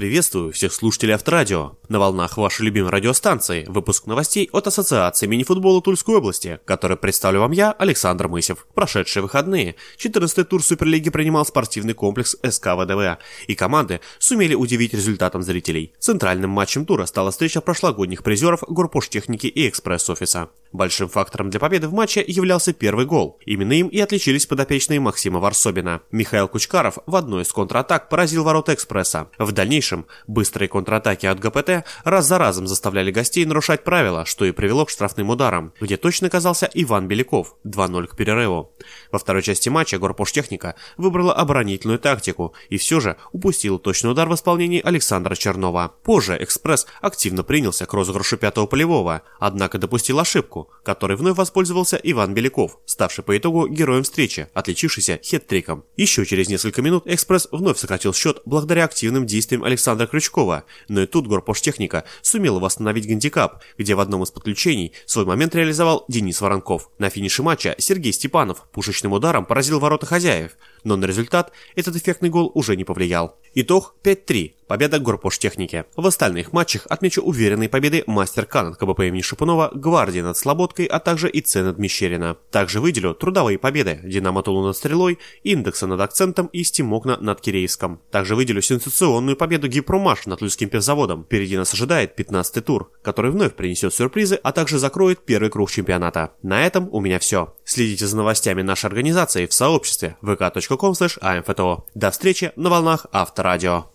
Приветствую всех слушателей Авторадио. На волнах вашей любимой радиостанции выпуск новостей от Ассоциации мини-футбола Тульской области, который представлю вам я, Александр Мысев. В прошедшие выходные 14-й тур Суперлиги принимал спортивный комплекс СК ВДВ, и команды сумели удивить результатом зрителей. Центральным матчем тура стала встреча прошлогодних призеров Горпоштехники и Экспресс-офиса. Большим фактором для победы в матче являлся первый гол. Именно им и отличились подопечные Максима Варсобина. Михаил Кучкаров в одной из контратак поразил ворота Экспресса. В дальнейшем быстрые контратаки от ГПТ раз за разом заставляли гостей нарушать правила, что и привело к штрафным ударам, где точно оказался Иван Беляков, 2-0 к перерыву. Во второй части матча Горпоштехника выбрала оборонительную тактику и все же упустила точный удар в исполнении Александра Чернова. Позже Экспресс активно принялся к розыгрышу пятого полевого, однако допустил ошибку, которой вновь воспользовался Иван Беляков, ставший по итогу героем встречи, отличившийся хет-триком. Еще через несколько минут Экспресс вновь сократил счет благодаря активным действиям Александра Крючкова, но и тут Горпоштехника сумела восстановить гандикап, где в одном из подключений свой момент реализовал Денис Воронков. На финише матча Сергей Степанов пушечным ударом поразил ворота хозяев, но на результат этот эффектный гол уже не повлиял. Итог 5-3. Победа Горпоштехники. В остальных матчах отмечу уверенные победы Мастер К над КБП имени Шипунова, Гвардии над Слободкой, а также ИЦ над Мещерина. Также выделю трудовые победы Динамо Тулу над Стрелой, Индекса над Акцентом и Стимокна над Кирейском. Также выделю сенсационную победу Гипромаш над Тульским пивзаводом. Впереди нас ожидает 15-й тур, который вновь принесет сюрпризы, а также закроет первый круг чемпионата. На этом у меня все. Следите за новостями нашей организации в сообществе vk.com/amfto. До встречи на волнах Авторадио.